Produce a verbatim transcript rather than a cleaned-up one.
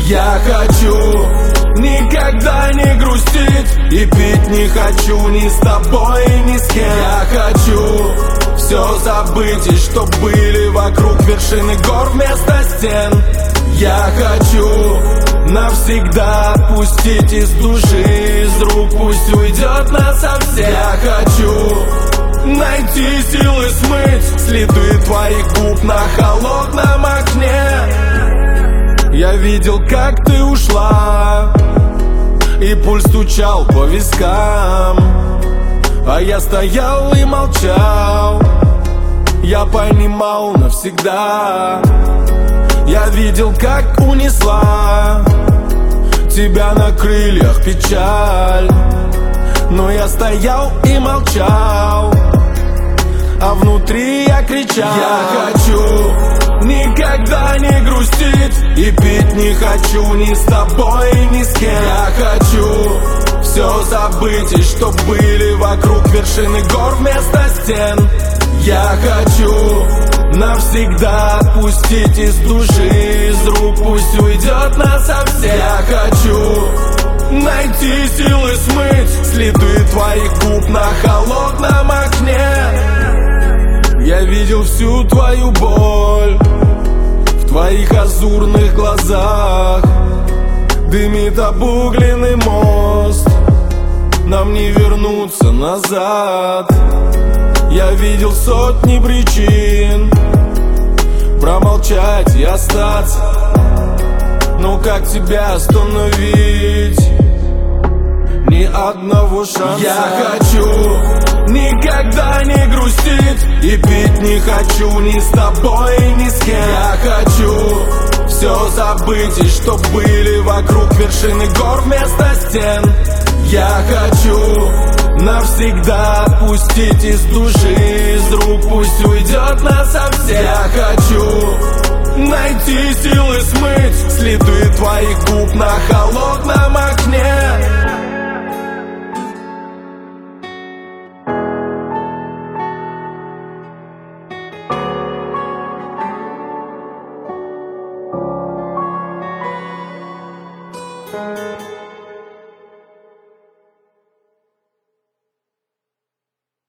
Я хочу никогда не грустить и пить не хочу ни с тобой, ни с кем. Я хочу все забыть и чтоб были вокруг вершины гор вместо стен. Я хочу навсегда отпустить из души, из рук пусть уйдет насовсем. Я хочу найти силы смыть следы твоих губ на холодном окне. Я видел, как ты ушла, и пульс стучал по вискам, а я стоял и молчал. Я понимал навсегда. Я видел, как унесла тебя на крыльях печаль, но я стоял и молчал, а внутри я кричал. Я хочу никогда не грустить и пить не хочу ни с тобой, ни с кем. Я хочу все забыть и чтоб были вокруг вершины гор вместо стен. Я хочу навсегда отпустить из души, из рук пусть уйдет насовсем. Я хочу найти силы смыть следы твоих губ на холодном окне. Я видел всю твою боль в твоих азурных глазах. Дымит обугленный мост, нам не вернуться назад. Я видел сотни причин промолчать и остаться, но как тебя остановить? Ни одного шанса. Я хочу никогда не грустить и пить не хочу ни с тобой, ни с кем. Я хочу все забыть и чтоб были вокруг вершины гор вместо стен. Я хочу навсегда отпустить из души, из рук пусть уйдет насовсем. Я хочу найти силы смыть следы твоих губ на холодном окне.